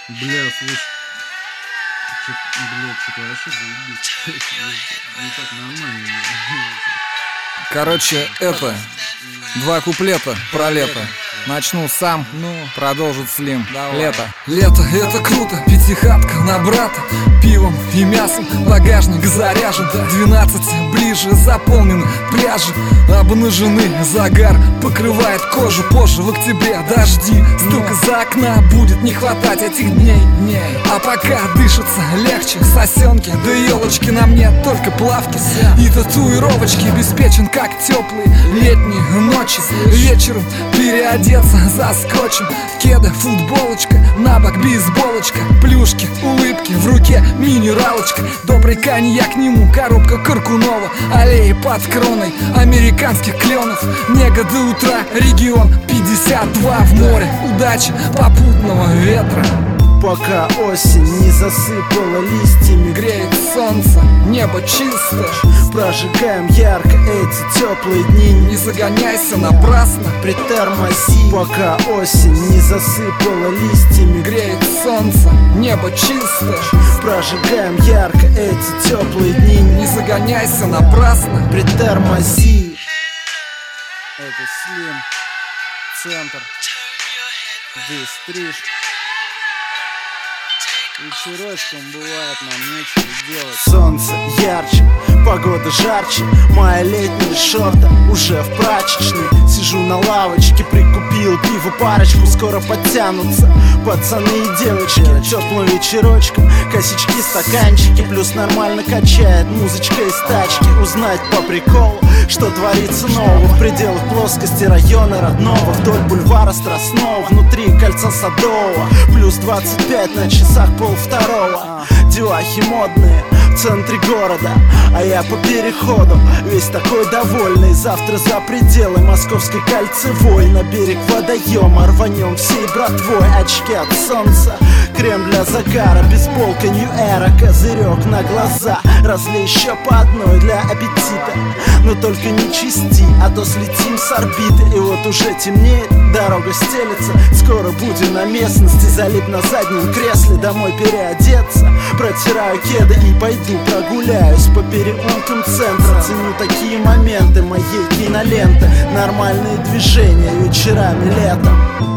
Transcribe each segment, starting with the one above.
Бля, слушай. Что-то вообще заебись. Не так нормально. Короче, это два куплета про лето. Начну сам, продолжит Слим. Лето. Лето — это круто, пятихатка на брата. Пивом и мясом багажник заряжен. 12 ближе заполнены пляжи. Обнажены, загар покрывает кожу. Позже в октябре дожди, стук из-за окна. Будет не хватать этих дней. А пока дышится легче, сосенки да елочки на мне, только плавки и татуировочки. Обеспечен как теплые летние ночи. Вечером переодеться заскочим. Кеды, футболочка, на бок бейсболочка. Плюшки, улыбки, в руке минералочка. Добрый коньяк к нему, коробка Каркунова. Аллеи под кроной американских кленов. Нега до утра, регион 52 в море. Удачи, попутного ветра. Пока осень не засыпала листьями, греет солнце, небо чисто. Прожигаем ярко эти теплые дни. Не загоняйся напрасно, притормози. Пока осень не засыпала листьями, греет солнце, небо чисто. Прожигаем ярко эти теплые дни. Не загоняйся напрасно, притормози. Это Слим, центр. Здесь стриж. Вечерочком бывает нам нечего делать. Солнце ярче, погода жарче. Мои летние шорты уже в прачечной. Сижу на лавочке, прикупил пиво парочку. Скоро подтянутся пацаны и девочки. Теплым вечерочком, косички, стаканчики. Плюс нормально качает музычка из тачки. Узнать по приколу, что творится нового в пределах плоскости района родного. Вдоль бульвара Страстного, внутри кольца Садового. Плюс 25 на часах полвторого. Девахи модные в центре города, а я по переходу весь такой довольный. Завтра за пределы Московской кольцевой. На берег водоема рванем всей братвой. Очки от солнца, крем для загара, бейсболка New Era, козырек на глаза. Разлей еще по одной для аппетита, но только не чисти, а то слетим с орбиты. И вот уже темнеет, дорога стелется. Скоро будем на местности, залип на заднем кресле. Домой переодеться, протираю кеды и пойду прогуляюсь по переулкам центра. Ценю такие моменты моей киноленты. Нормальные движения вечерами летом.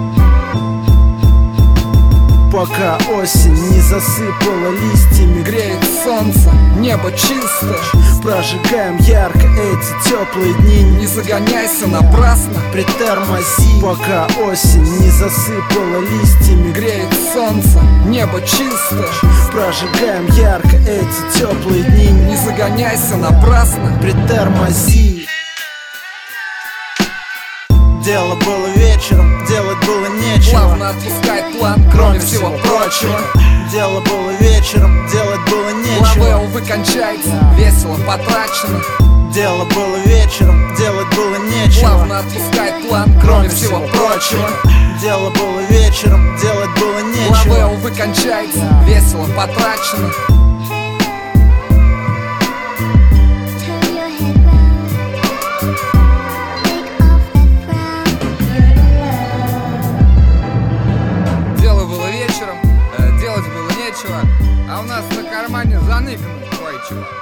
Пока осень не засыпала листьями, греет солнце, небо чисто. Прожигаем ярко эти теплые дни. Не загоняйся напрасно, притормози. Пока осень не засыпала листьями, греет солнце, небо чисто. Прожигаем ярко эти теплые дни. Не загоняйся напрасно, притормози. Дело было вечером, делать было нечего. Плавно отпускает план, кроме всего прочего. Дело было вечером, делать было нечего. Лавел выкончается, весело потрачено. Дело было вечером, делать было нечего. Плавно отпускает план, кроме всего прочего. Дело было вечером, делать было нечего. Лавел выкончается, весело потрачено. А у нас на кармане заныкано кое-чего.